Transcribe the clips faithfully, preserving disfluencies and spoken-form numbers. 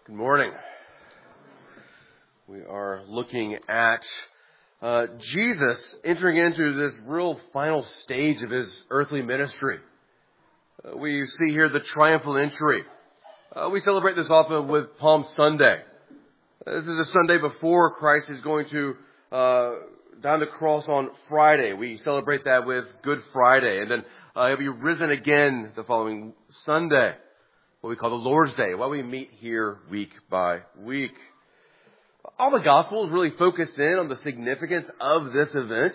Good morning. We are looking at uh, Jesus entering into this real final stage of his earthly ministry. Uh, we see here the triumphal entry. Uh, we celebrate this often with Palm Sunday. Uh, this is the Sunday before Christ is going to uh, die on the cross on Friday. We celebrate that with Good Friday. And then uh, he'll be risen again the following Sunday, what we call the Lord's Day, while we meet here week by week. All the Gospels really focus in on the significance of this event.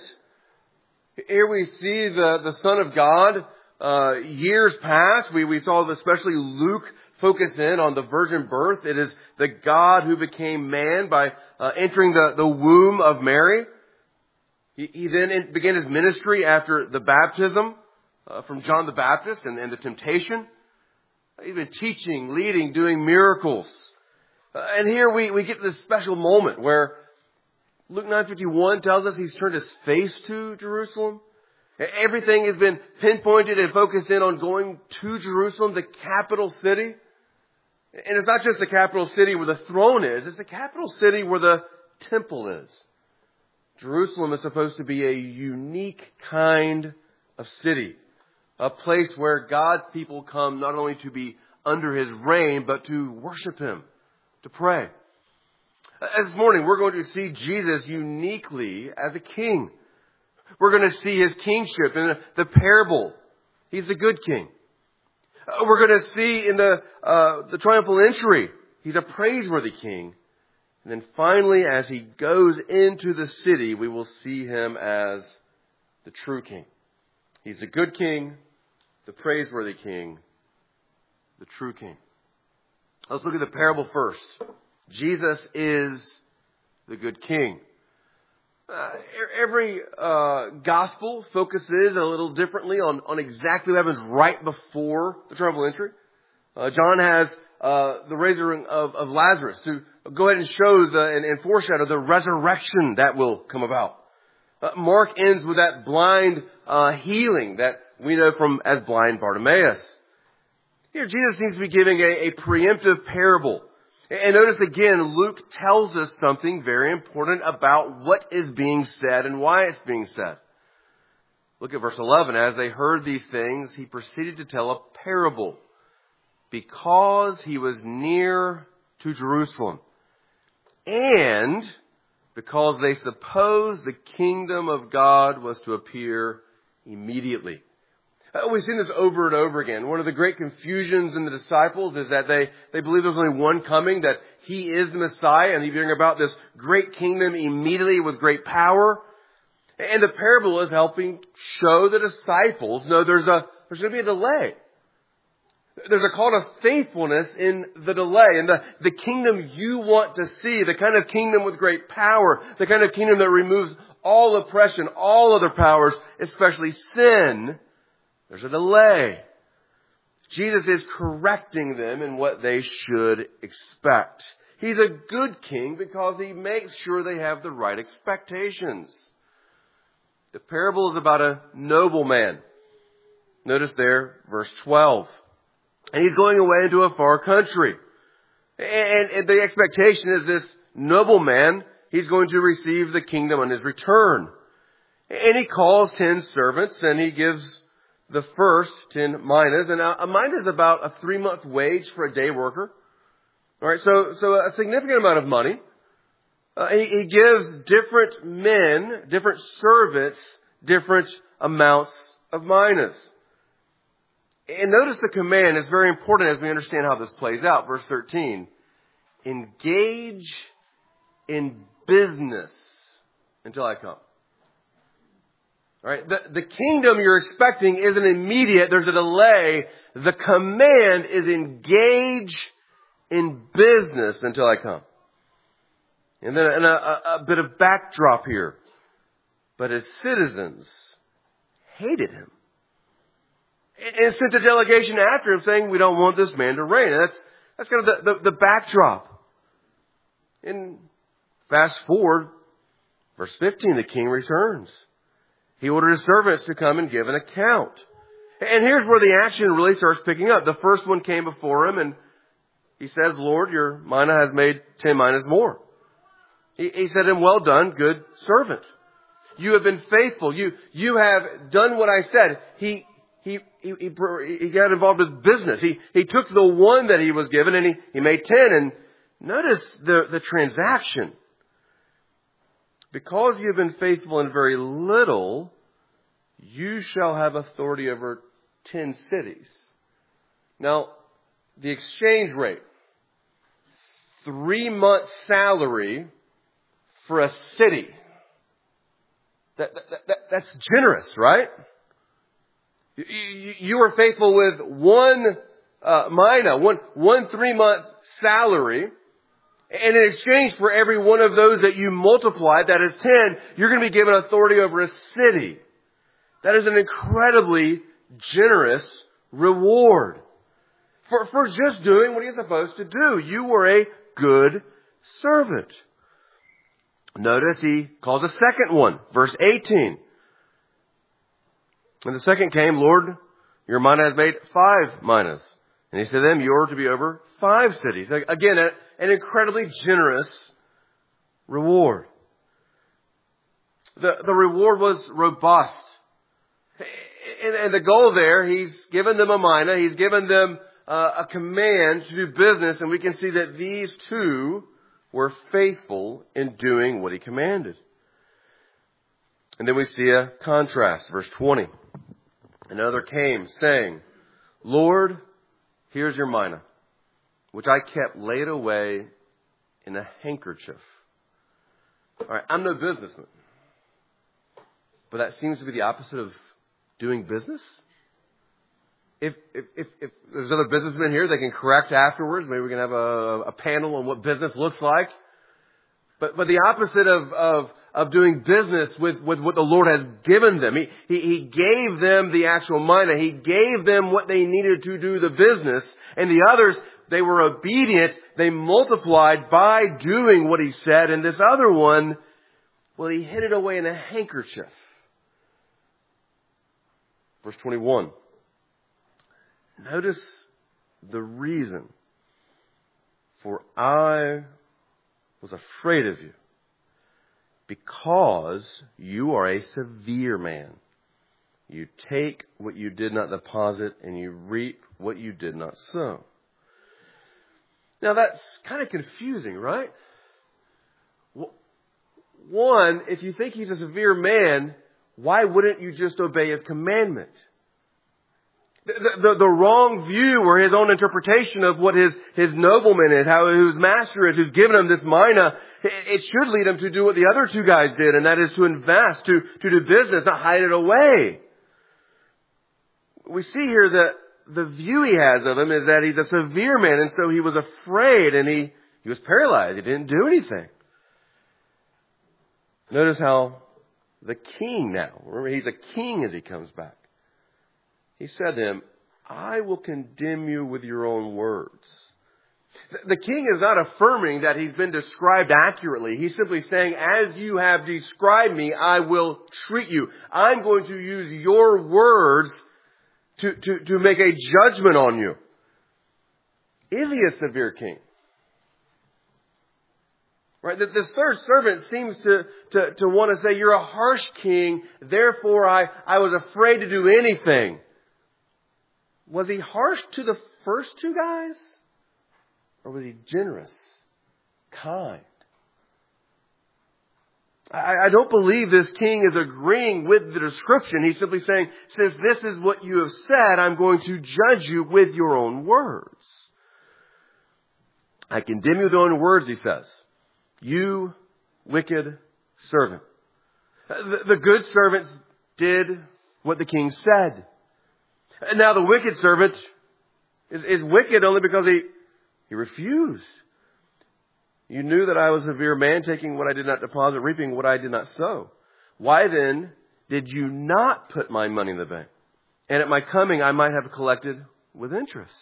Here we see the, the Son of God, uh, years past. We, we saw especially Luke focus in on the virgin birth. It is the God who became man by uh, entering the, the womb of Mary. He, he then in, began his ministry after the baptism uh, from John the Baptist and, and the temptation. He's been teaching, leading, doing miracles. Uh, and here we, we get to this special moment where Luke nine fifty-one tells us he's turned his face to Jerusalem. Everything has been pinpointed and focused in on going to Jerusalem, the capital city. And it's not just the capital city where the throne is, it's the capital city where the temple is. Jerusalem is supposed to be a unique kind of city. A place where God's people come not only to be under His reign, but to worship Him, to pray. This morning, we're going to see Jesus uniquely as a king. We're going to see His kingship in the parable. He's a good king. We're going to see in the, uh, the triumphal entry, He's a praiseworthy king. And then finally, as He goes into the city, we will see Him as the true king. He's a good king, the praiseworthy king, the true king. Let's look at the parable first. Jesus is the good king. Uh, every uh, gospel focuses a little differently on, on exactly what happens right before the triumphal entry. Uh, John has uh, the raising of, of Lazarus to go ahead and show the and, and foreshadow the resurrection that will come about. Uh, Mark ends with that blind uh, healing that we know from as blind Bartimaeus. Here, Jesus seems to be giving a, a preemptive parable. And notice again, Luke tells us something very important about what is being said and why it's being said. Look at verse eleven. As they heard these things, he proceeded to tell a parable because he was near to Jerusalem. And because they supposed the kingdom of God was to appear immediately. Uh, we've seen this over and over again. One of the great confusions in the disciples is that they, they believe there's only one coming, that He is the Messiah, and He's bring about this great kingdom immediately with great power. And the parable is helping show the disciples, no, there's a there's going to be a delay. There's a call to faithfulness in the delay. And the, the kingdom you want to see, the kind of kingdom with great power, the kind of kingdom that removes all oppression, all other powers, especially sin, there's a delay. Jesus is correcting them in what they should expect. He's a good king because He makes sure they have the right expectations. The parable is about a nobleman. Notice there, verse twelve. And he's going away into a far country. And, and the expectation is this nobleman, he's going to receive the kingdom on his return. And he calls ten servants and he gives the first ten minas. And a mina is about a three month wage for a day worker. All right, so, so a significant amount of money. Uh, he, he gives different men, different servants, different amounts of minas. And notice the command is very important as we understand how this plays out. Verse thirteen. Engage in business until I come. All right. The, the kingdom you're expecting isn't immediate. There's a delay. The command is engage in business until I come. And then and a, a, a bit of backdrop here. But his citizens hated him. And sent a delegation after him saying, we don't want this man to reign. And that's, that's kind of the, the, the backdrop. And fast forward, verse fifteen, the king returns. He ordered his servants to come and give an account. And here's where the action really starts picking up. The first one came before him and he says, Lord, your mina has made ten minas more. He, he said to him, well done, good servant. You have been faithful. You, you have done what I said. He, he, he, he, he got involved with business. He, he took the one that he was given and he, he made ten. And notice the, the transaction. Because you have been faithful in very little, you shall have authority over ten cities. Now, the exchange rate, three months salary for a city. That, that, that, that's generous, right? You, you, you are faithful with one uh, mina, one, one three-month salary. And in exchange for every one of those that you multiply, that is ten, you're going to be given authority over a city. That is an incredibly generous reward for, for just doing what you're supposed to do. You were a good servant. Notice he calls a second one, verse eighteen. And the second came, Lord, your mina has made five minas. And he said to them, you are to be over five cities. Again, an incredibly generous reward. The, the reward was robust. And, and the goal there, he's given them a mina, he's given them uh, a command to do business, and we can see that these two were faithful in doing what he commanded. And then we see a contrast, verse twenty. Another came, saying, Lord, here's your mina, which I kept laid away in a handkerchief. All right, I'm no businessman, but that seems to be the opposite of doing business. If, if, if, if there's other businessmen here, they can correct afterwards. Maybe we can have a, a panel on what business looks like. But, but the opposite of, of, of doing business with, with what the Lord has given them. He, he, he gave them the actual mina. He gave them what they needed to do the business. And the others, they were obedient. They multiplied by doing what he said. And this other one, well, he hid it away in a handkerchief. Verse twenty-one. Notice the reason. For I was afraid of you, because you are a severe man. You take what you did not deposit, and you reap what you did not sow. Now that's kind of confusing, right? One, if you think he's a severe man, why wouldn't you just obey his commandment? The, the, the wrong view or his own interpretation of what his, his nobleman is, how his master is, who's given him this mina, it, it should lead him to do what the other two guys did, and that is to invest, to, to do business, not hide it away. We see here that the view he has of him is that he's a severe man, and so he was afraid, and he, he was paralyzed. He didn't do anything. Notice how the king now, remember he's a king as he comes back. He said to him, I will condemn you with your own words. The king is not affirming that he's been described accurately. He's simply saying, as you have described me, I will treat you. I'm going to use your words to, to, to make a judgment on you. Is he a severe king? Right? This third servant seems to, to, to want to say, you're a harsh king, therefore I, I was afraid to do anything. Was he harsh to the first two guys? Or was he generous, kind? I, I don't believe this king is agreeing with the description. He's simply saying, since this is what you have said, I'm going to judge you with your own words. I condemn you with your own words, he says. You wicked servant. The, the good servant did what the king said. And now the wicked servant is, is wicked only because he, he refused. You knew that I was a severe man, taking what I did not deposit, reaping what I did not sow. Why then did you not put my money in the bank? And at my coming I might have collected with interest.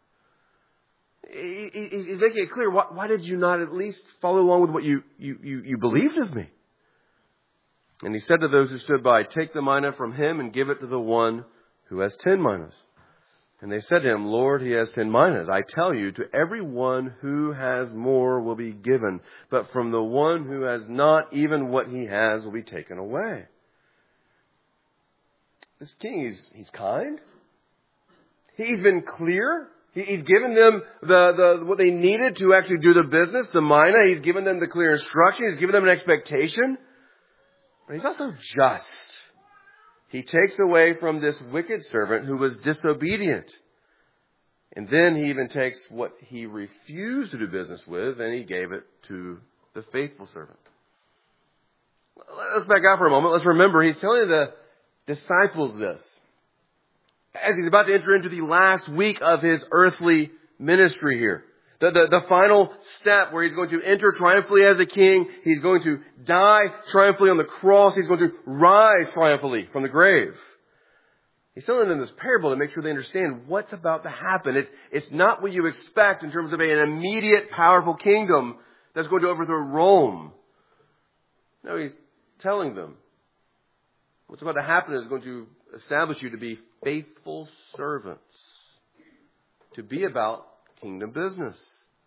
He, he, he's making it clear. Why, why did you not at least follow along with what you, you, you, you believed of me? And he said to those who stood by, take the mina from him and give it to the one who has ten minas. And they said to him, Lord, he has ten minas. I tell you, to everyone who has more will be given, but from the one who has not, even what he has will be taken away. This king, he's, he's kind. He's been clear. He, he's given them the, the what they needed to actually do the business, the mina. He's given them the clear instruction. He's given them an expectation. But he's also just. He takes away from this wicked servant who was disobedient. And then he even takes what he refused to do business with and he gave it to the faithful servant. Let's back out for a moment. Let's remember he's telling the disciples this as he's about to enter into the last week of his earthly ministry here. The, the, the final step where he's going to enter triumphantly as a king. He's going to die triumphantly on the cross. He's going to rise triumphantly from the grave. He's telling them this parable to make sure they understand what's about to happen. It, it's not what you expect in terms of an immediate, powerful kingdom that's going to overthrow Rome. No, he's telling them what's about to happen is going to establish you to be faithful servants, to be about kingdom business.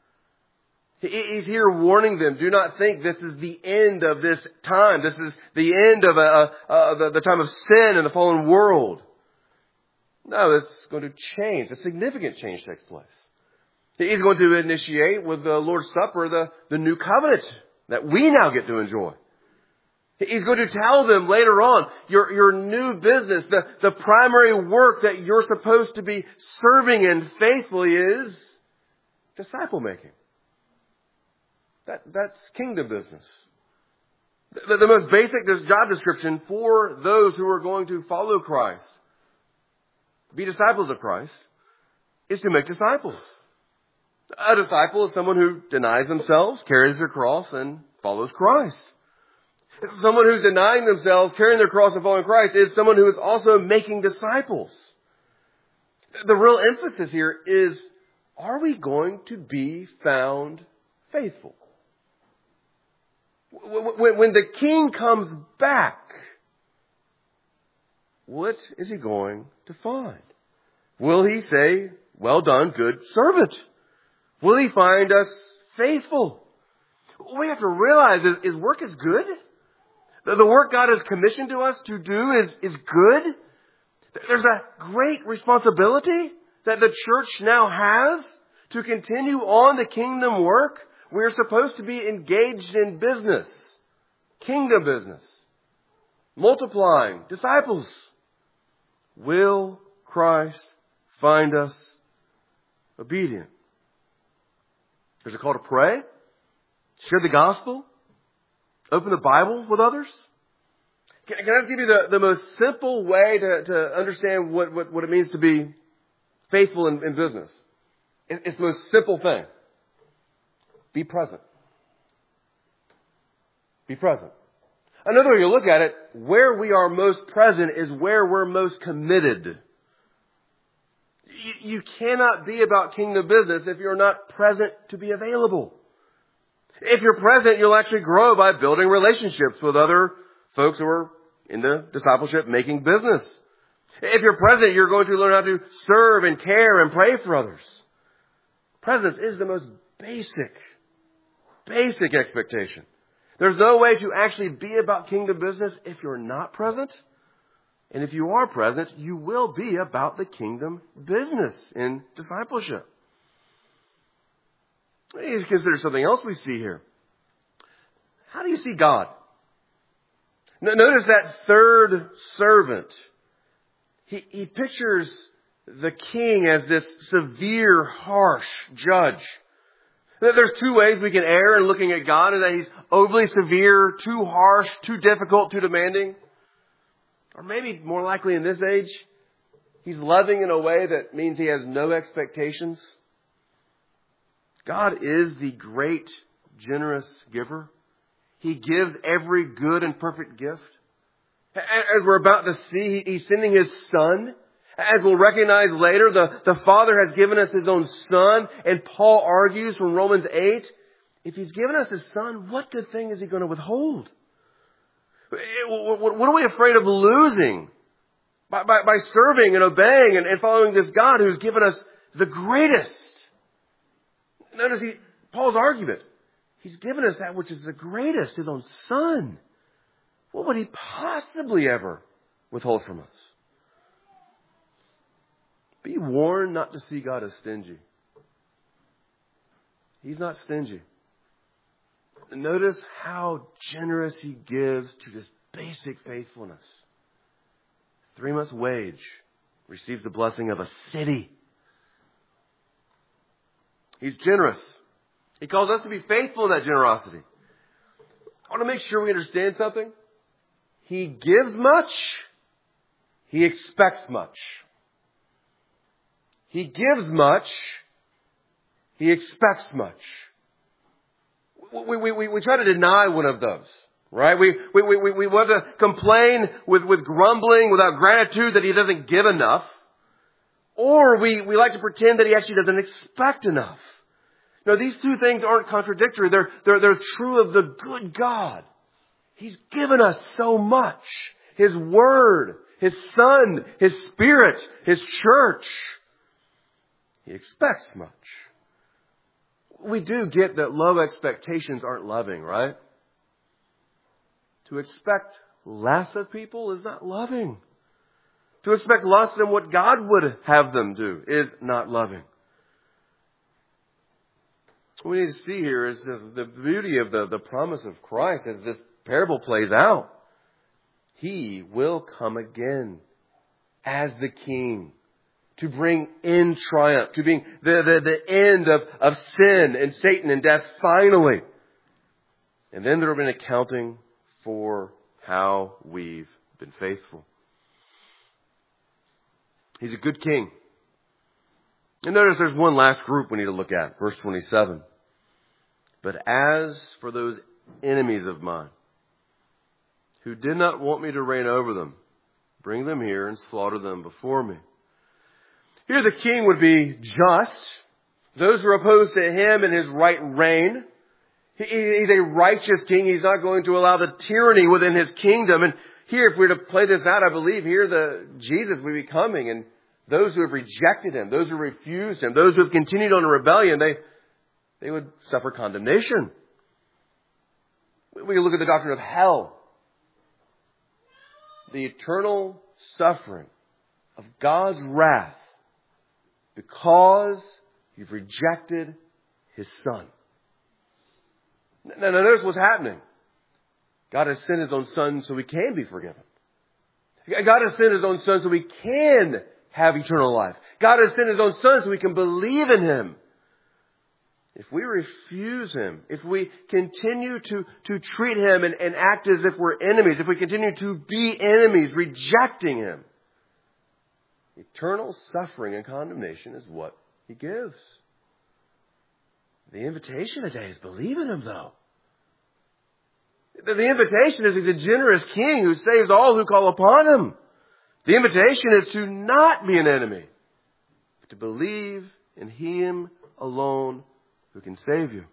He's here warning them, do not think this is the end of this time. This is the end of a, a, a, the, the time of sin in the fallen world. No, it's going to change. A significant change takes place. He's going to initiate with the Lord's Supper the, the new covenant that we now get to enjoy. He's going to tell them later on, your, your new business, the, the primary work that you're supposed to be serving in faithfully is disciple making. That, that's kingdom business. The, the most basic job description for those who are going to follow Christ, be disciples of Christ, is to make disciples. A disciple is someone who denies themselves, carries their cross, and follows Christ. Someone who's denying themselves, carrying their cross and following Christ is someone who is also making disciples. The real emphasis here is, are we going to be found faithful? When the king comes back, what is he going to find? Will he say, well done, good servant? Will he find us faithful? What we have to realize is his work is good. The work God has commissioned to us to do is, is good. There's a great responsibility that the church now has to continue on the kingdom work. We're supposed to be engaged in business, kingdom business, multiplying disciples. Will Christ find us obedient? There's a call to pray, share the gospel, open the Bible with others. Can, can I just give you the, the most simple way to, to understand what, what, what it means to be faithful in, in business? It, it's the most simple thing. Be present. Be present. Another way you look at it, where we are most present is where we're most committed. You, you cannot be about kingdom business if you're not present to be available. If you're present, you'll actually grow by building relationships with other folks who are in the discipleship making business. If you're present, you're going to learn how to serve and care and pray for others. Presence is the most basic, basic expectation. There's no way to actually be about kingdom business if you're not present. And if you are present, you will be about the kingdom business in discipleship. Let's consider something else we see here. How do you see God? Notice that third servant. He, he pictures the king as this severe, harsh judge. There's two ways we can err in looking at God, and that he's overly severe, too harsh, too difficult, too demanding. Or maybe more likely in this age, he's loving in a way that means he has no expectations. God is the great, generous giver. He gives every good and perfect gift. As we're about to see, he's sending his son. As we'll recognize later, the, the Father has given us his own Son. And Paul argues from Romans eight, if he's given us his Son, what good thing is he going to withhold? What are we afraid of losing By, by, by serving and obeying and, and following this God who's given us the greatest. Notice he, Paul's argument. He's given us that which is the greatest, His own Son. What would He possibly ever withhold from us? Be warned not to see God as stingy. He's not stingy. Notice how generous He gives to this basic faithfulness. Three months' wage receives the blessing of a city. He's generous. He calls us to be faithful in that generosity. I want to make sure we understand something. He gives much. He expects much. He gives much. He expects much. We, we, we, we try to deny one of those, right? We, we, we, we want to complain with, with grumbling, without gratitude that He doesn't give enough. Or we, we like to pretend that He actually doesn't expect enough. No, these two things aren't contradictory. They're, they're, they're true of the good God. He's given us so much. His Word, His Son, His Spirit, His church. He expects much. We do get that low expectations aren't loving, right? To expect less of people is not loving. To expect less than what God would have them do is not loving. What we need to see here is the beauty of the, the promise of Christ as this parable plays out. He will come again as the King to bring in triumph, to bring the, the, the end of, of sin and Satan and death finally. And then there will be an accounting for how we've been faithful. He's a good King. And notice there's one last group we need to look at. Verse twenty-seven. But as for those enemies of mine, who did not want me to reign over them, bring them here and slaughter them before me. Here the king would be just. Those who are opposed to him and his right reign. He, he's a righteous king. He's not going to allow the tyranny within his kingdom. And here, if we were to play this out, I believe here the Jesus will be coming. And those who have rejected him, those who refused him, those who have continued on a rebellion, they, they would suffer condemnation. We can look at the doctrine of hell. The eternal suffering of God's wrath because you've rejected His Son. Now, notice what's happening. God has sent His own Son so we can be forgiven. God has sent His own Son so we can have eternal life. God has sent His own Son so we can believe in Him. If we refuse Him, if we continue to, to treat Him and, and act as if we're enemies, if we continue to be enemies, rejecting Him, eternal suffering and condemnation is what He gives. The invitation today is believe in Him, though. The invitation is He's a generous King who saves all who call upon Him. The invitation is to not be an enemy, but to believe in Him alone who can save you.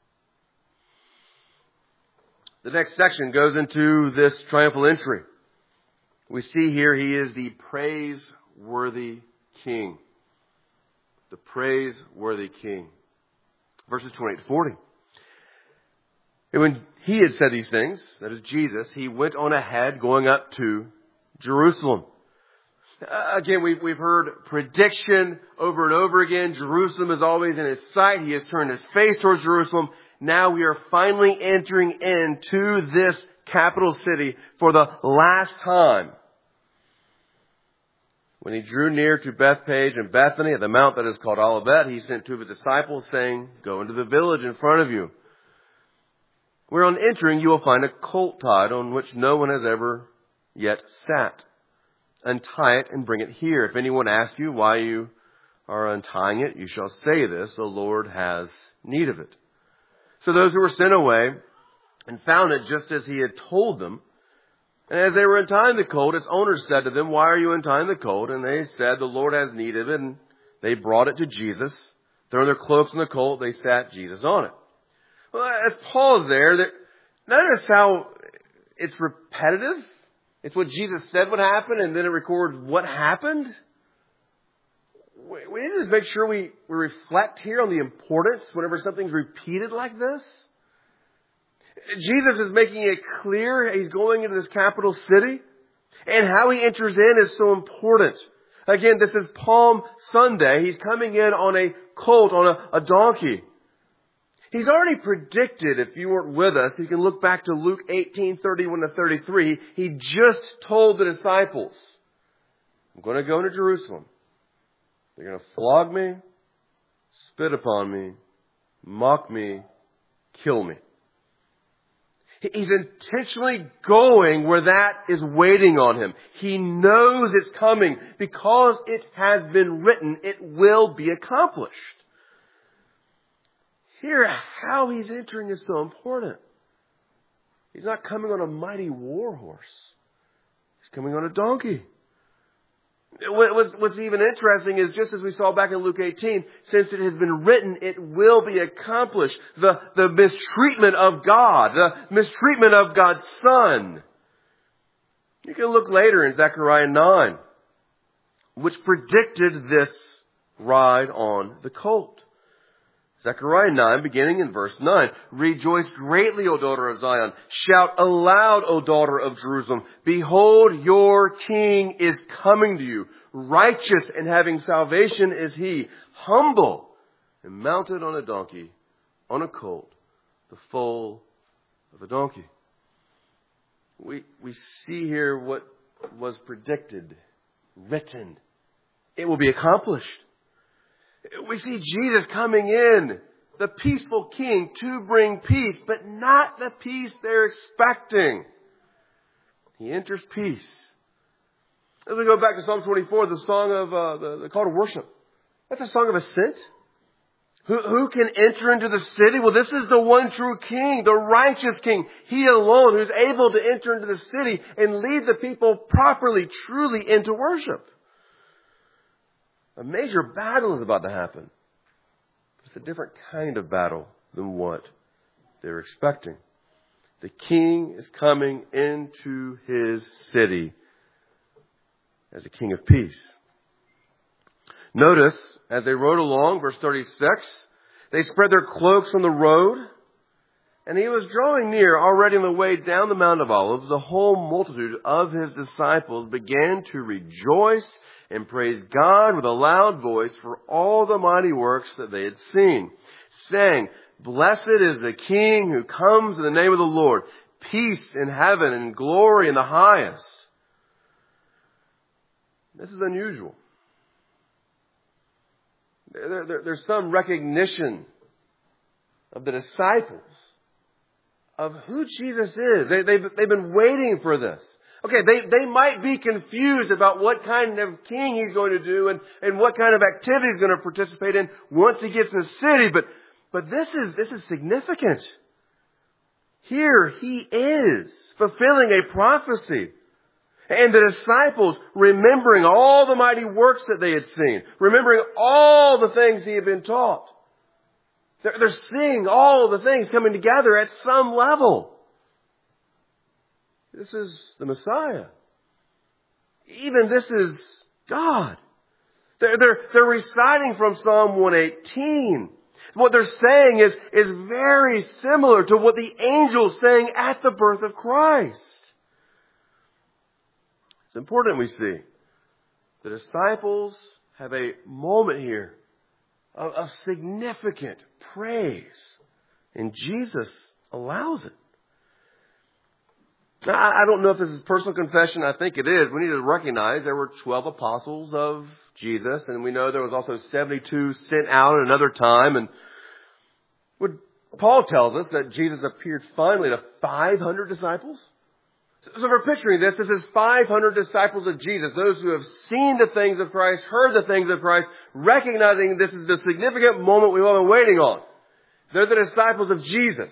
The next section goes into this triumphal entry. We see here He is the praiseworthy King. The praiseworthy King. Verses twenty-eight to forty. And when He had said these things, that is Jesus, He went on ahead going up to Jerusalem. Uh, again, we've, we've heard prediction over and over again. Jerusalem is always in His sight. He has turned His face towards Jerusalem. Now we are finally entering into this capital city for the last time. When He drew near to Bethpage and Bethany at the mount that is called Olivet, He sent two of His disciples saying, "Go into the village in front of you. Where on entering you will find a colt tied on which no one has ever yet sat. Untie it and bring it here. If anyone asks you why you are untying it, you shall say this, the Lord has need of it." So those who were sent away and found it just as He had told them. And as they were untying the colt, its owner said to them, "Why are you untying the colt?" And they said, "The Lord has need of it." And they brought it to Jesus. Throwing their cloaks on the colt, they sat Jesus on it. Well, as Paul's there, notice how it's repetitive. It's what Jesus said would happen, and then it records what happened. We need to just make sure we, we reflect here on the importance whenever something's repeated like this. Jesus is making it clear he's going into this capital city, and how he enters in is so important. Again, this is Palm Sunday. He's coming in on a colt, on a, a donkey. He's already predicted, if you weren't with us, you can look back to Luke eighteen, thirty-one to thirty-three. He just told the disciples, I'm going to go into Jerusalem. They're going to flog me, spit upon me, mock me, kill me. He's intentionally going where that is waiting on him. He knows it's coming because it has been written. It will be accomplished. Here, how he's entering is so important. He's not coming on a mighty war horse. He's coming on a donkey. What's even interesting is, just as we saw back in Luke eighteen, since it has been written, it will be accomplished. The, the mistreatment of God, the mistreatment of God's Son. You can look later in Zechariah nine, which predicted this ride on the colt. Zechariah nine, beginning in verse nine. Rejoice greatly, O daughter of Zion. Shout aloud, O daughter of Jerusalem. Behold, your king is coming to you. Righteous and having salvation is he. Humble and mounted on a donkey, on a colt, the foal of a donkey. We, we see here what was predicted, written. It will be accomplished. We see Jesus coming in, the peaceful king, to bring peace, but not the peace they're expecting. He enters peace. As we go back to Psalm twenty-four, the song of uh, the, the call to worship. That's a song of ascent. Who, who can enter into the city? Well, this is the one true king, the righteous king. He alone who's able to enter into the city and lead the people properly, truly into worship. A major battle is about to happen. It's a different kind of battle than what they're expecting. The king is coming into his city as a king of peace. Notice, as they rode along, verse thirty-six, they spread their cloaks on the road, and he was drawing near, already on the way down the Mount of Olives. The whole multitude of his disciples began to rejoice and praise God with a loud voice for all the mighty works that they had seen, saying, Blessed is the King who comes in the name of the Lord, peace in heaven and glory in the highest. This is unusual. There, there, there's some recognition of the disciples of who Jesus is. They, they've, they've been waiting for this. Okay, they, they might be confused about what kind of king he's going to do and, and what kind of activity he's going to participate in once he gets in the city. But, but this is, this is significant. Here he is fulfilling a prophecy. And the disciples remembering all the mighty works that they had seen, remembering all the things he had been taught. They're, they're seeing all the things coming together at some level. This is the Messiah. Even this is God. They're, they're, they're reciting from Psalm one eighteen. What they're saying is, is very similar to what the angels sang at the birth of Christ. It's important we see. The disciples have a moment here of, of significant praise. And Jesus allows it. Now, I don't know if this is personal confession. I think it is. We need to recognize there were twelve apostles of Jesus. And we know there was also seventy-two sent out at another time. And what Paul tells us that Jesus appeared finally to five hundred disciples. So if we're picturing this, this is five hundred disciples of Jesus, those who have seen the things of Christ, heard the things of Christ, recognizing this is the significant moment we've all been waiting on. They're the disciples of Jesus.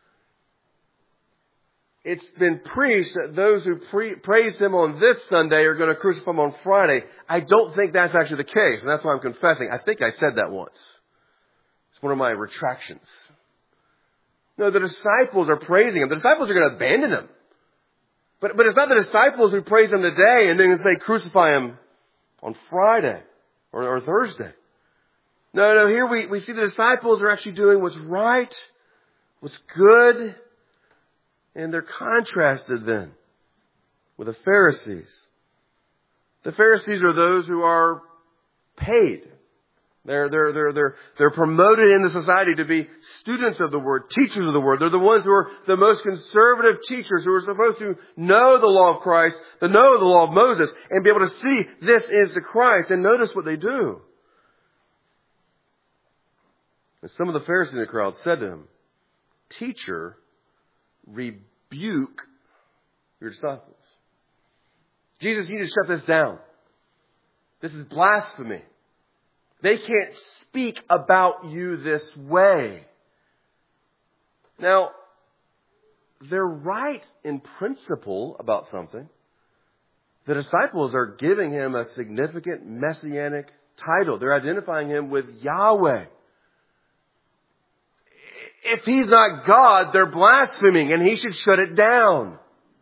It's been preached that those who pre- praised him on this Sunday are going to crucify him on Friday. I don't think that's actually the case, and that's why I'm confessing. I think I said that once. It's one of my retractions. No, the disciples are praising him. The disciples are going to abandon him. But, but it's not the disciples who praise him today and then say crucify him on Friday or, or Thursday. No, no, here we, we see the disciples are actually doing what's right, what's good, and they're contrasted then with the Pharisees. The Pharisees are those who are paid. They're, they're, they're, they're, they're promoted in the society to be students of the Word, teachers of the Word. They're the ones who are the most conservative teachers who are supposed to know the law of Christ, to know the law of Moses, and be able to see this is the Christ. And notice what they do. And some of the Pharisees in the crowd said to him, Teacher, rebuke your disciples. Jesus, you need to shut this down. This is blasphemy. They can't speak about you this way. Now, they're right in principle about something. The disciples are giving him a significant messianic title. They're identifying him with Yahweh. If he's not God, they're blaspheming and he should shut it down.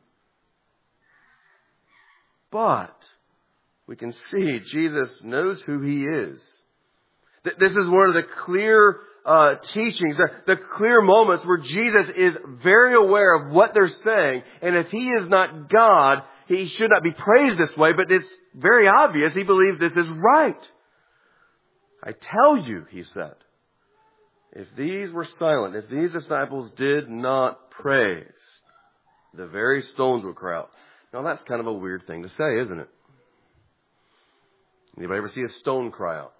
But we can see Jesus knows who he is. This is one of the clear uh, teachings, the, the clear moments where Jesus is very aware of what they're saying. And if he is not God, he should not be praised this way. But it's very obvious he believes this is right. I tell you, he said, if these were silent, if these disciples did not praise, the very stones would cry out. Now that's kind of a weird thing to say, isn't it? Anybody ever see a stone cry out?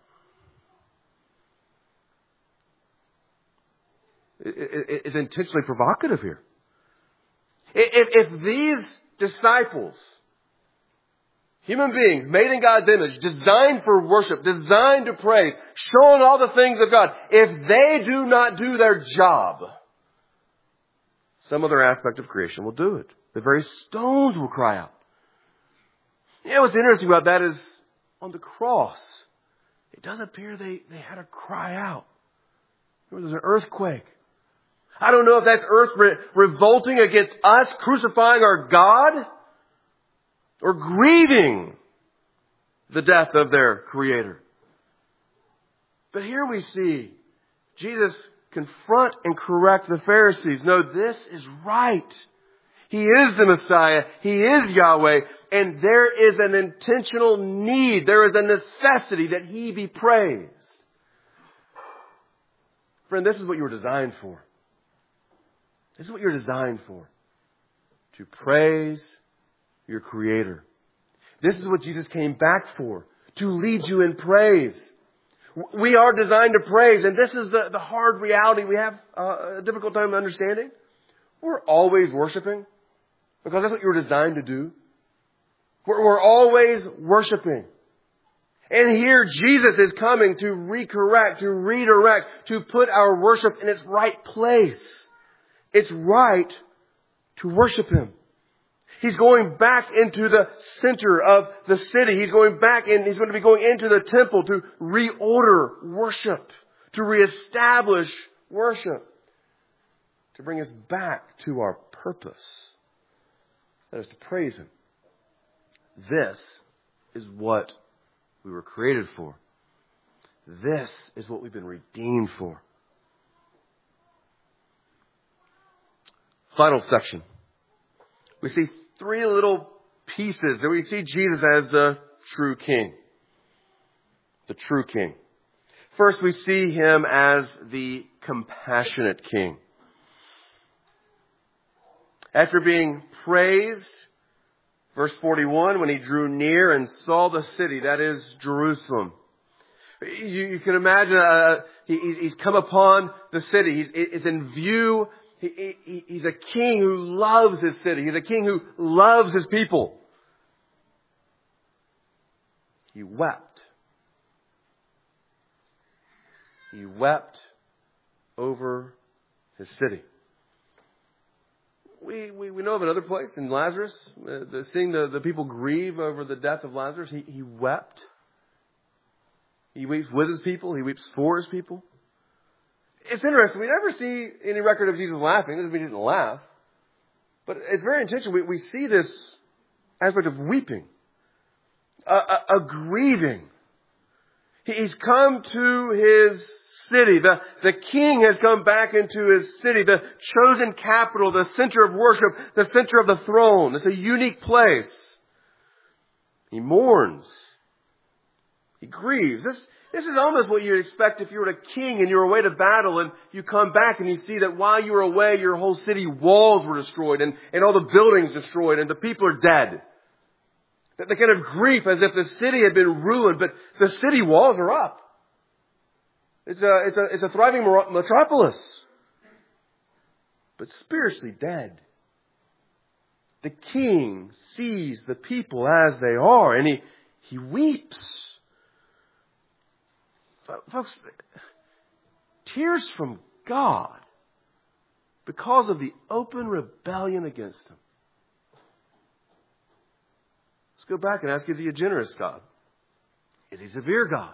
It's intentionally provocative here. If, if these disciples, human beings made in God's image, designed for worship, designed to praise, showing all the things of God, if they do not do their job, some other aspect of creation will do it. The very stones will cry out. You know what's interesting about that is on the cross, it does appear they, they had to cry out. There was an earthquake. I don't know if that's earth re- revolting against us, crucifying our God, or grieving the death of their Creator. But here we see Jesus confront and correct the Pharisees. No, this is right. He is the Messiah. He is Yahweh. And there is an intentional need. There is a necessity that He be praised. Friend, this is what you were designed for. This is what you're designed for. To praise your Creator. This is what Jesus came back for. To lead you in praise. We are designed to praise. And this is the, the hard reality we have uh, a difficult time understanding. We're always worshiping. Because that's what you were designed to do. We're, we're always worshiping. And here Jesus is coming to recorrect, to redirect, to put our worship in its right place. It's right to worship Him. He's going back into the center of the city. He's going back in, he's going to be going into the temple to reorder worship, to reestablish worship, to bring us back to our purpose. That is to praise Him. This is what we were created for. This is what we've been redeemed for. Final section. We see three little pieces that we see Jesus as the true King. The true King. First, we see Him as the compassionate King. After being praised, verse forty-one, when He drew near and saw the city, that is Jerusalem. You, you can imagine uh, he, he's come upon the city. He's, it's in view. He, he, he's a king who loves his city. He's a king who loves his people. He wept. He wept over his city. We, we, we know of another place in Lazarus, uh, the, seeing the, the people grieve over the death of Lazarus. He, he wept. He weeps with his people. He weeps for his people. It's interesting. We never see any record of Jesus laughing. This doesn't mean He didn't laugh. But it's very intentional. We, we see this aspect of weeping, a, a, a grieving. He's come to his city. The, the king has come back into his city, the chosen capital, the center of worship, the center of the throne. It's a unique place. He mourns. He grieves. This, this is almost what you'd expect if you were a king and you were away to battle and you come back and you see that while you were away, your whole city walls were destroyed and, and all the buildings destroyed and the people are dead. The, the kind of grief as if the city had been ruined, but the city walls are up. It's a, it's a, it's a thriving metropolis, but spiritually dead. The king sees the people as they are and he, he weeps. Folks, tears from God because of the open rebellion against Him. Let's go back and ask, is He a generous God? Is He a severe God?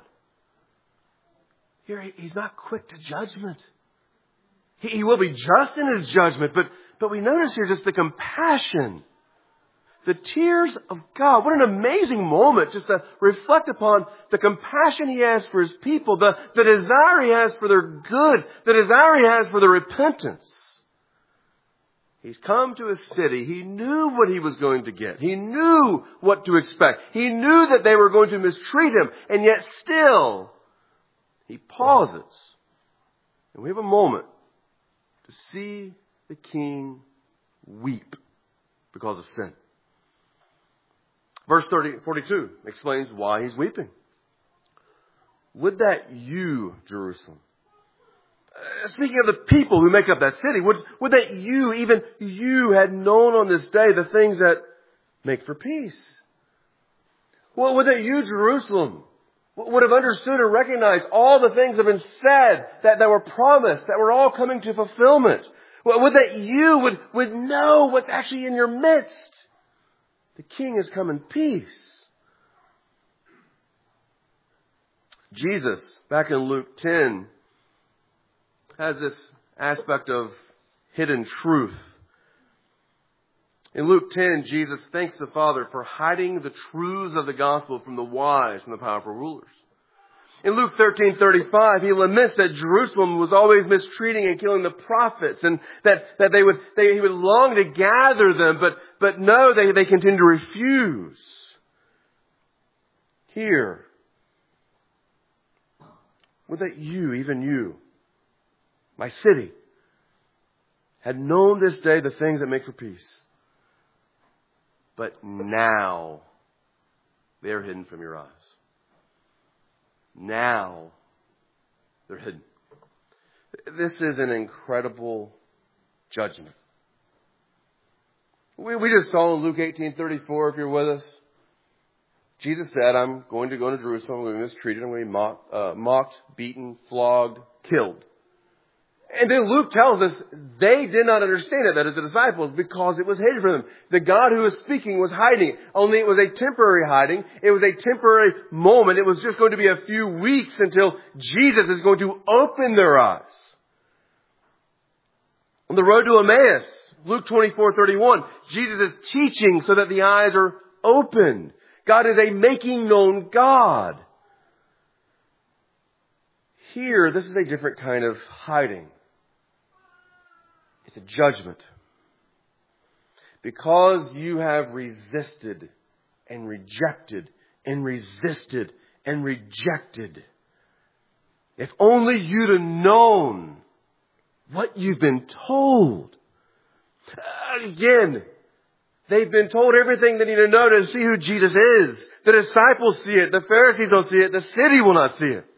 Here, He's not quick to judgment. He, he will be just in His judgment, but, but we notice here just the compassion. The tears of God. What an amazing moment just to reflect upon the compassion He has for His people, the, the desire He has for their good, the desire He has for their repentance. He's come to a city. He knew what he was going to get. He knew what to expect. He knew that they were going to mistreat him, and yet still He pauses. And we have a moment to see the king weep because of sin. Verse thirty, forty-two explains why he's weeping. Would that you, Jerusalem, uh, speaking of the people who make up that city, would, would that you, even you, had known on this day the things that make for peace? Well, would that you, Jerusalem, would have understood and recognized all the things that have been said, that, that were promised, that were all coming to fulfillment? Well, would that you would, would know what's actually in your midst? The king has come in peace. Jesus, back in Luke ten, has this aspect of hidden truth. In Luke ten, Jesus thanks the Father for hiding the truths of the gospel from the wise and the powerful rulers. In Luke thirteen thirty-five, he laments that Jerusalem was always mistreating and killing the prophets, and that, that they would they, he would long to gather them, but but no, they, they continue to refuse. Here, would that you, even you, my city, had known this day the things that make for peace. But now they are hidden from your eyes. Now they're hidden. This is an incredible judgment. We, we just saw in Luke eighteen thirty-four, if you're with us, Jesus said, I'm going to go to Jerusalem, I'm going to be mistreated, I'm going to be mocked, uh, mocked, beaten, flogged, killed. And then Luke tells us they did not understand it, that is the disciples, because it was hidden from them. The God who was speaking was hiding it. Only it was a temporary hiding. It was a temporary moment. It was just going to be a few weeks until Jesus is going to open their eyes. On the road to Emmaus, Luke twenty-four thirty-one, Jesus is teaching so that the eyes are opened. God is a making known God. Here, this is a different kind of hiding. It's a judgment. Because you have resisted and rejected and resisted and rejected. If only you'd have known what you've been told. Again, they've been told everything they need to know to see who Jesus is. The disciples see it. The Pharisees don't see it. The city will not see it.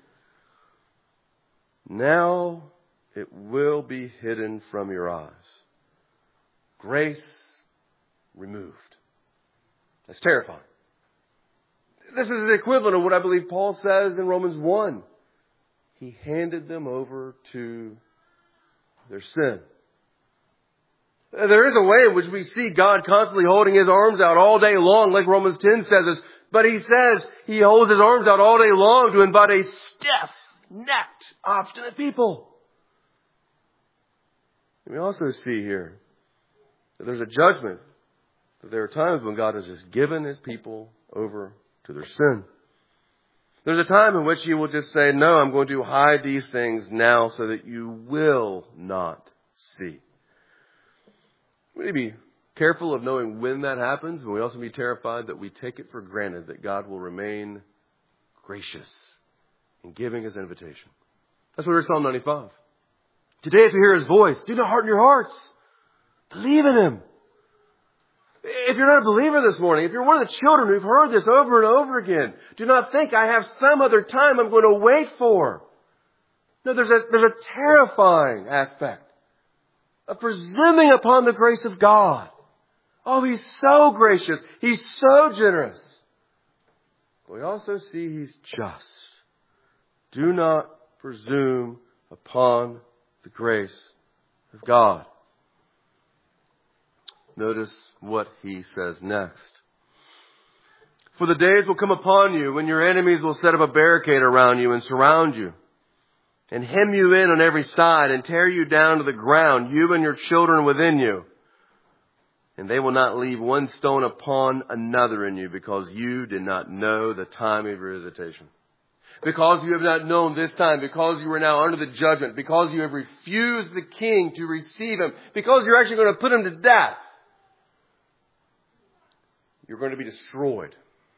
Now it will be hidden from your eyes. Grace removed. That's terrifying. This is the equivalent of what I believe Paul says in Romans one. He handed them over to their sin. There is a way in which we see God constantly holding His arms out all day long, like Romans ten says. But He says He holds His arms out all day long to invite a stiff-necked, obstinate people. We also see here that there's a judgment, that there are times when God has just given His people over to their sin. There's a time in which He will just say, no, I'm going to hide these things now so that you will not see. We need to be careful of knowing when that happens, and we also be terrified that we take it for granted that God will remain gracious in giving His invitation. That's what we're in Psalm ninety-five. Today, if you hear His voice, do not harden your hearts. Believe in Him. If you're not a believer this morning, if you're one of the children who've heard this over and over again, do not think I have some other time I'm going to wait for. No, there's a, there's a terrifying aspect of presuming upon the grace of God. Oh, He's so gracious. He's so generous. But we also see He's just. Do not presume upon the grace of God. Notice what He says next. For the days will come upon you when your enemies will set up a barricade around you and surround you and hem you in on every side and tear you down to the ground, you and your children within you. And they will not leave one stone upon another in you because you did not know the time of your visitation. Because you have not known this time, because you are now under the judgment, because you have refused the king to receive him, because you're actually going to put him to death. You're going to be destroyed.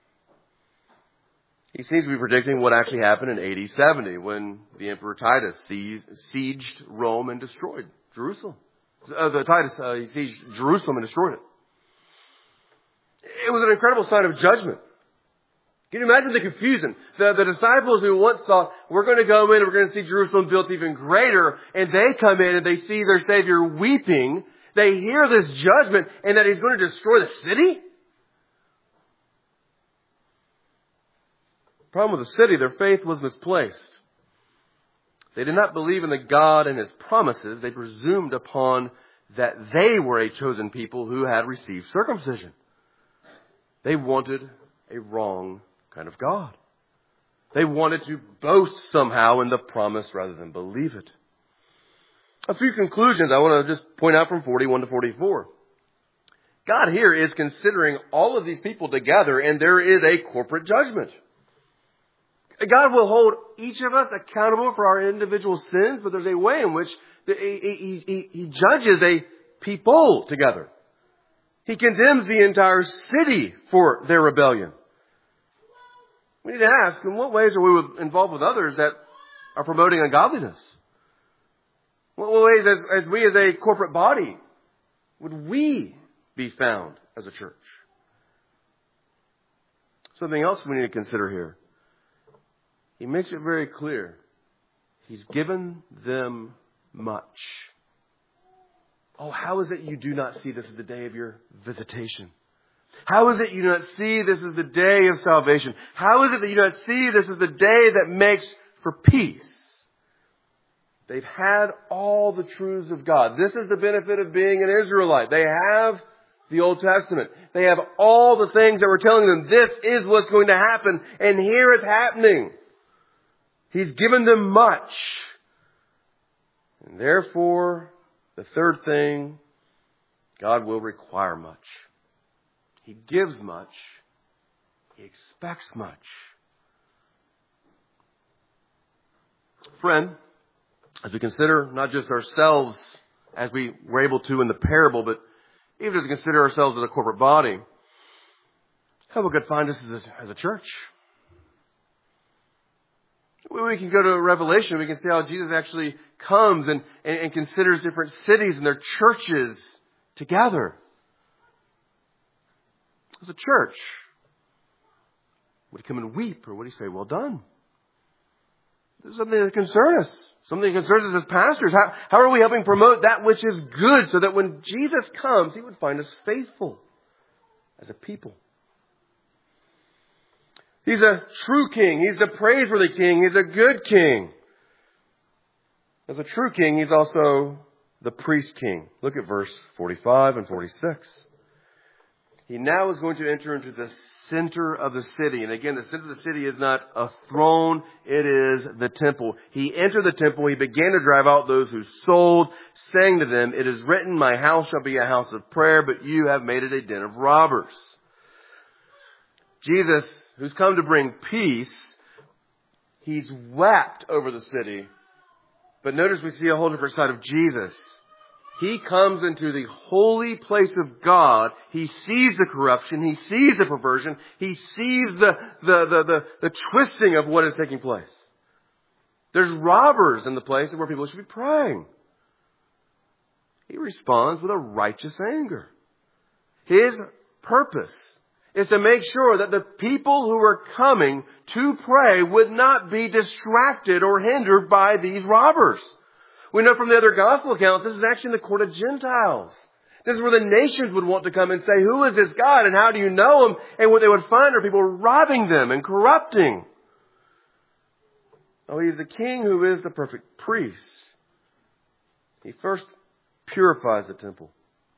He seems to be predicting what actually happened in A D seventy when the Emperor Titus sieged Rome and destroyed Jerusalem. Uh, the Titus uh, he sieged Jerusalem and destroyed it. It was an incredible sign of judgment. Can you imagine the confusion? The, the disciples who once thought, we're going to go in and we're going to see Jerusalem built even greater, and they come in and they see their Savior weeping. They hear this judgment and that He's going to destroy the city? The problem with the city, their faith was misplaced. They did not believe in the God and His promises. They presumed upon that they were a chosen people who had received circumcision. They wanted a wrong kind of God. They wanted to boast somehow in the promise rather than believe it. A few conclusions I want to just point out from forty-one to forty-four. God here is considering all of these people together, and there is a corporate judgment. God will hold each of us accountable for our individual sins, but there's a way in which he, he, he, he judges a people together. He condemns the entire city for their rebellion. We need to ask, in what ways are we involved with others that are promoting ungodliness? What ways, as, as we as a corporate body, would we be found as a church? Something else we need to consider here. He makes it very clear. He's given them much. Oh, how is it you do not see this as the day of your visitation? How is it you do not see this as the day of salvation? How is it that you do not see this as the day that makes for peace? They've had all the truths of God. This is the benefit of being an Israelite. They have the Old Testament. They have all the things that were telling them this is what's going to happen, and here it's happening. He's given them much. And therefore, the third thing, God will require much. He gives much. He expects much. Friend, as we consider not just ourselves as we were able to in the parable, but even as we consider ourselves as a corporate body, how will God find us as a, as a church? We can go to Revelation. We can see how Jesus actually comes and, and, and considers different cities and their churches together. As a church, would He come and weep, or would He say, well done? This is something that concerns us. Something that concerns us as pastors. How, how are we helping promote that which is good so that when Jesus comes, He would find us faithful as a people? He's a true king. He's the praiseworthy king. He's a good king. As a true king, He's also the priest king. Look at verse forty-five and forty-six. He now is going to enter into the center of the city. And again, the center of the city is not a throne, it is the temple. He entered the temple, he began to drive out those who sold, saying to them, "It is written, my house shall be a house of prayer, but you have made it a den of robbers." Jesus, who's come to bring peace, he's wept over the city. But notice we see a whole different side of Jesus. He comes into the holy place of God. He sees the corruption. He sees the perversion. He sees the, the, the, the, the twisting of what is taking place. There's robbers in the place where people should be praying. He responds with a righteous anger. His purpose is to make sure that the people who are coming to pray would not be distracted or hindered by these robbers. We know from the other gospel accounts, this is actually in the court of Gentiles. This is where the nations would want to come and say, "Who is this God and how do you know him?" And what they would find are people robbing them and corrupting. Oh, he's the king who is the perfect priest. He first purifies the temple.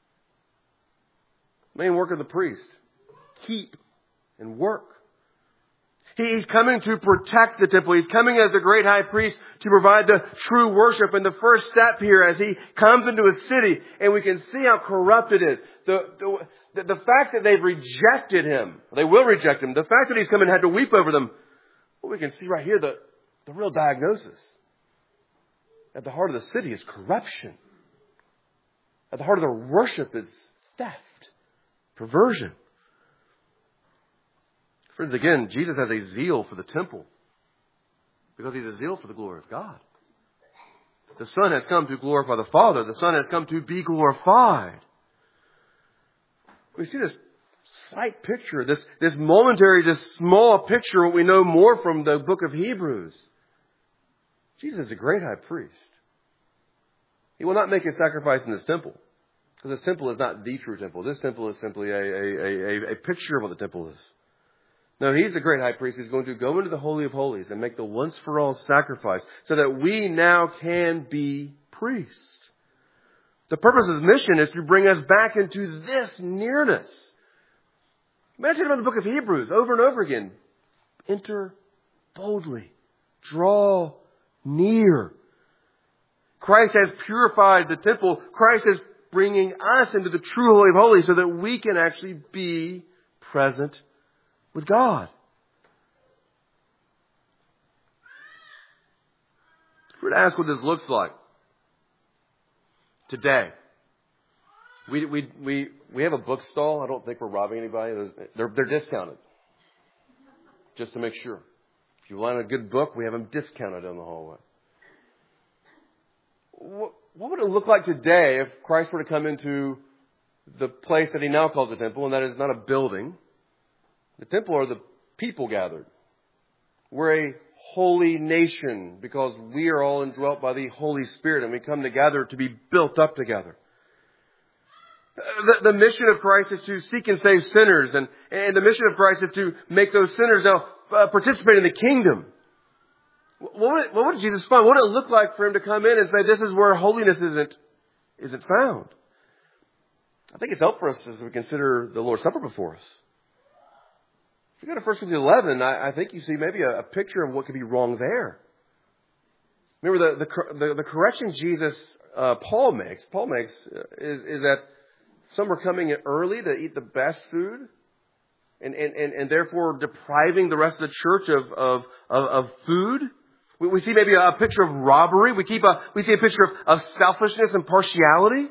Main work of the priest: keep and work. He's coming to protect the temple. He's coming as a great high priest to provide the true worship. And the first step here, as he comes into a city, and we can see how corrupt it is. The, the, the fact that they've rejected him, they will reject him. The fact that he's come and had to weep over them. Well, we can see right here the, the real diagnosis. At the heart of the city is corruption. At the heart of their worship is theft, perversion. Friends, again, Jesus has a zeal for the temple because he's a zeal for the glory of God. The Son has come to glorify the Father. The Son has come to be glorified. We see this slight picture, this, this momentary, this small picture, what we know more from the book of Hebrews. Jesus is a great high priest. He will not make a sacrifice in this temple, because this temple is not the true temple. This temple is simply a, a, a, a picture of what the temple is. No, he's the great high priest. He's going to go into the Holy of Holies and make the once-for-all sacrifice so that we now can be priests. The purpose of his mission is to bring us back into this nearness. Meditate on the book of Hebrews over and over again. Enter boldly. Draw near. Christ has purified the temple. Christ is bringing us into the true Holy of Holies so that we can actually be present with God. If we were to ask what this looks like today, we we we we have a book stall. I don't think we're robbing anybody. They're they're discounted, just to make sure. If you want a good book, we have them discounted in the hallway. What, what would it look like today if Christ were to come into the place that he now calls the temple, and that is not a building? The temple are the people gathered. We're a holy nation because we are all indwelt by the Holy Spirit, and we come together to be built up together. The, the mission of Christ is to seek and save sinners, and, and the mission of Christ is to make those sinners now uh, participate in the kingdom. What would, it, what would Jesus find? What would it look like for him to come in and say, "This is where holiness isn't, isn't found"? I think it's helpful for us as we consider the Lord's Supper before us. If you go to First Corinthians eleven, I, I think you see maybe a, a picture of what could be wrong there. Remember the the, the, the correction Jesus, uh, Paul makes, Paul makes is, is that some are coming in early to eat the best food and, and, and, and therefore depriving the rest of the church of, of, of, of food. We, we see maybe a, a picture of robbery. We keep a, we see a picture of, of selfishness and partiality.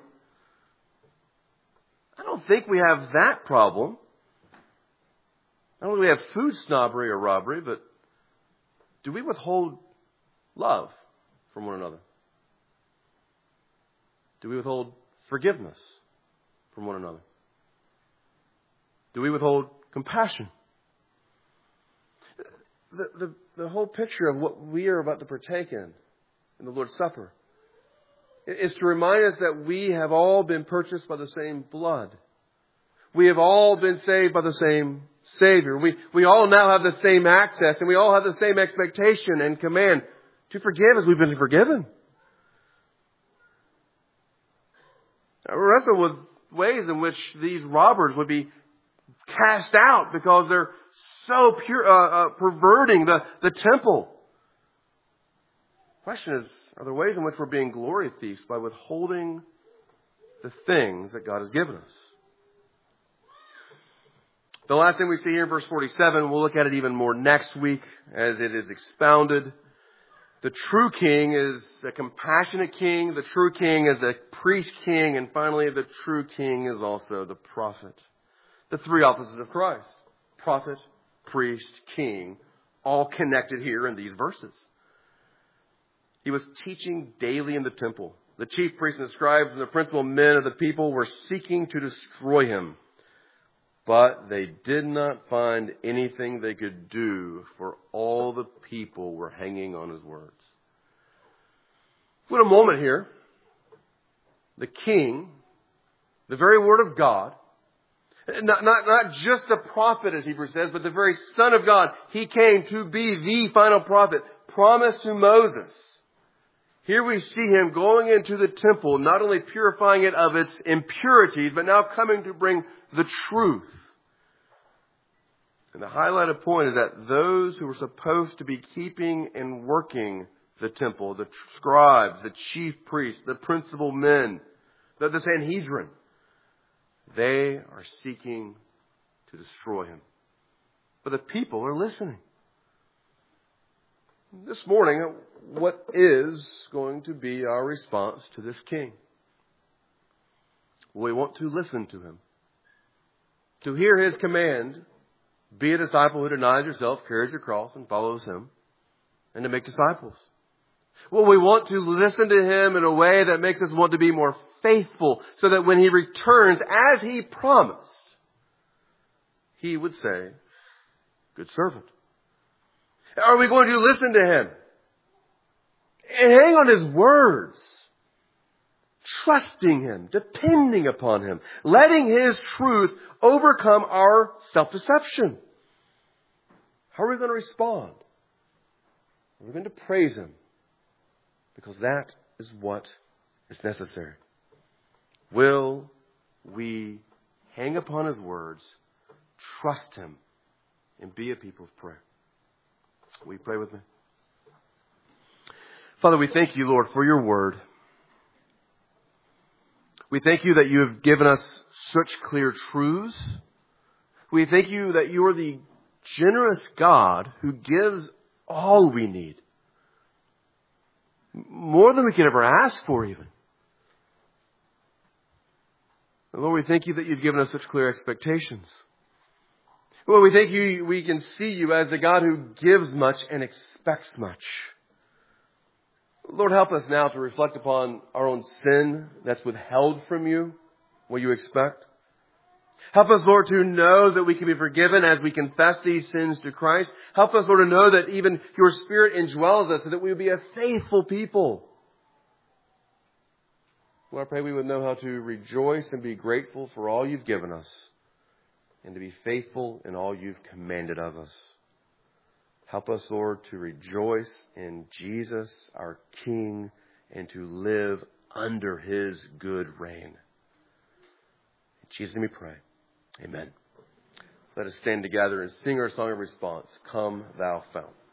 I don't think we have that problem. Not only do we have food snobbery or robbery, but do we withhold love from one another? Do we withhold forgiveness from one another? Do we withhold compassion? The, the, the whole picture of what we are about to partake in, in the Lord's Supper, is to remind us that we have all been purchased by the same blood. We have all been saved by the same Savior. We, we all now have the same access, and we all have the same expectation and command to forgive as we've been forgiven. I wrestle with ways in which these robbers would be cast out because they're so pure, uh, uh, perverting the, the temple. The question is, are there ways in which we're being glory thieves by withholding the things that God has given us? The last thing we see here in verse forty-seven, we'll look at it even more next week as it is expounded. The true king is a compassionate king. The true king is a priest king. And finally, the true king is also the prophet. The three opposites of Christ. Prophet, priest, king, all connected here in these verses. He was teaching daily in the temple. The chief priests and the scribes and the principal men of the people were seeking to destroy him. But they did not find anything they could do, for all the people were hanging on his words. For a moment here, the king, the very word of God, not, not, not just a prophet, as Hebrews says, but the very Son of God, he came to be the final prophet, promised to Moses. Here we see him going into the temple, not only purifying it of its impurities, but now coming to bring the truth. And the highlighted point is that those who were supposed to be keeping and working the temple, the scribes, the chief priests, the principal men, the, the Sanhedrin, they are seeking to destroy him. But the people are listening. This morning, what is going to be our response to this king? We want to listen to him. To hear his command, be a disciple who denies yourself, carries your cross, and follows him, and to make disciples. Well, we want to listen to him in a way that makes us want to be more faithful, so that when he returns, as he promised, he would say, good servant. Are we going to listen to him and hang on his words, trusting him, depending upon him, letting his truth overcome our self-deception? How are we going to respond? We're going to praise him, because that is what is necessary. Will we hang upon his words, trust him, and be a people of prayer? Will you pray with me? Father, we thank you, Lord, for your word. We thank you that you have given us such clear truths. We thank you that you are the generous God who gives all we need. More than we could ever ask for, even. And Lord, we thank you that you've given us such clear expectations. Well, we thank you, we can see you as the God who gives much and expects much. Lord, help us now to reflect upon our own sin that's withheld from you, what you expect. Help us, Lord, to know that we can be forgiven as we confess these sins to Christ. Help us, Lord, to know that even your Spirit indwells us so that we will be a faithful people. Lord, I pray we would know how to rejoice and be grateful for all you've given us, and to be faithful in all you've commanded of us. Help us, Lord, to rejoice in Jesus, our King, and to live under his good reign. In Jesus' name we pray. Amen. Let us stand together and sing our song of response, Come Thou Fount.